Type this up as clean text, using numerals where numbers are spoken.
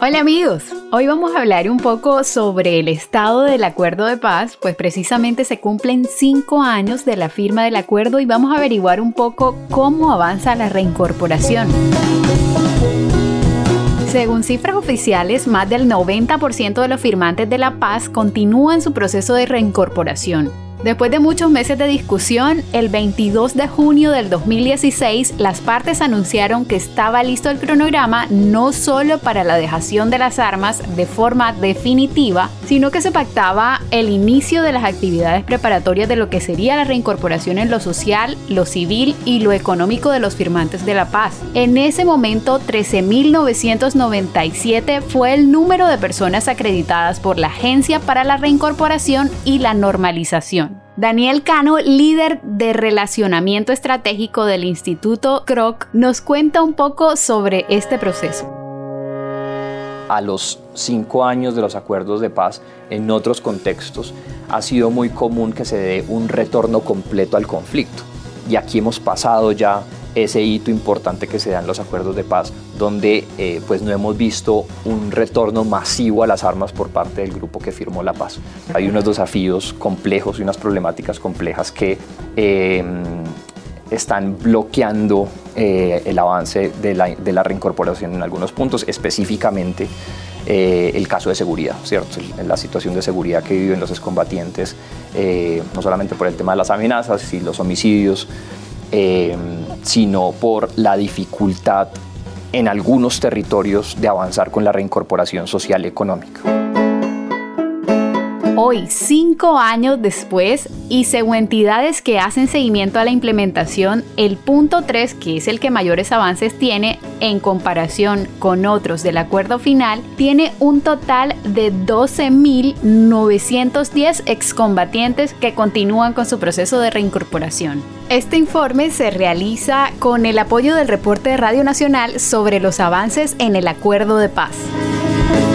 Hola amigos, hoy vamos a hablar un poco sobre el estado del Acuerdo de Paz, pues precisamente se cumplen 5 años de la firma del acuerdo y vamos a averiguar un poco cómo avanza la reincorporación. Según cifras oficiales, más del 90% de los firmantes de la paz continúan su proceso de reincorporación. Después de muchos meses de discusión, el 22 de junio del 2016, las partes anunciaron que estaba listo el cronograma no solo para la dejación de las armas de forma definitiva, sino que se pactaba el inicio de las actividades preparatorias de lo que sería la reincorporación en lo social, lo civil y lo económico de los firmantes de la paz. En ese momento, 13.997 fue el número de personas acreditadas por la Agencia para la Reincorporación y la Normalización. Daniel Cano, líder de relacionamiento estratégico del Instituto Kroc, nos cuenta un poco sobre este proceso. A los 5 años de los acuerdos de paz, en otros contextos, ha sido muy común que se dé un retorno completo al conflicto. Y aquí hemos pasado ya ese hito importante que se da en los acuerdos de paz, donde pues no hemos visto un retorno masivo a las armas por parte del grupo que firmó la paz. Hay unos desafíos complejos y unas problemáticas complejas que están bloqueando el avance de la reincorporación en algunos puntos, específicamente el caso de seguridad, ¿cierto? La situación de seguridad que viven los excombatientes, no solamente por el tema de las amenazas y los homicidios, sino por la dificultad en algunos territorios de avanzar con la reincorporación social y económica. Hoy, 5 años después, y según entidades que hacen seguimiento a la implementación, el punto 3, que es el que mayores avances tiene en comparación con otros del acuerdo final, tiene un total de 12.910 excombatientes que continúan con su proceso de reincorporación. Este informe se realiza con el apoyo del reporte de Radio Nacional sobre los avances en el Acuerdo de Paz.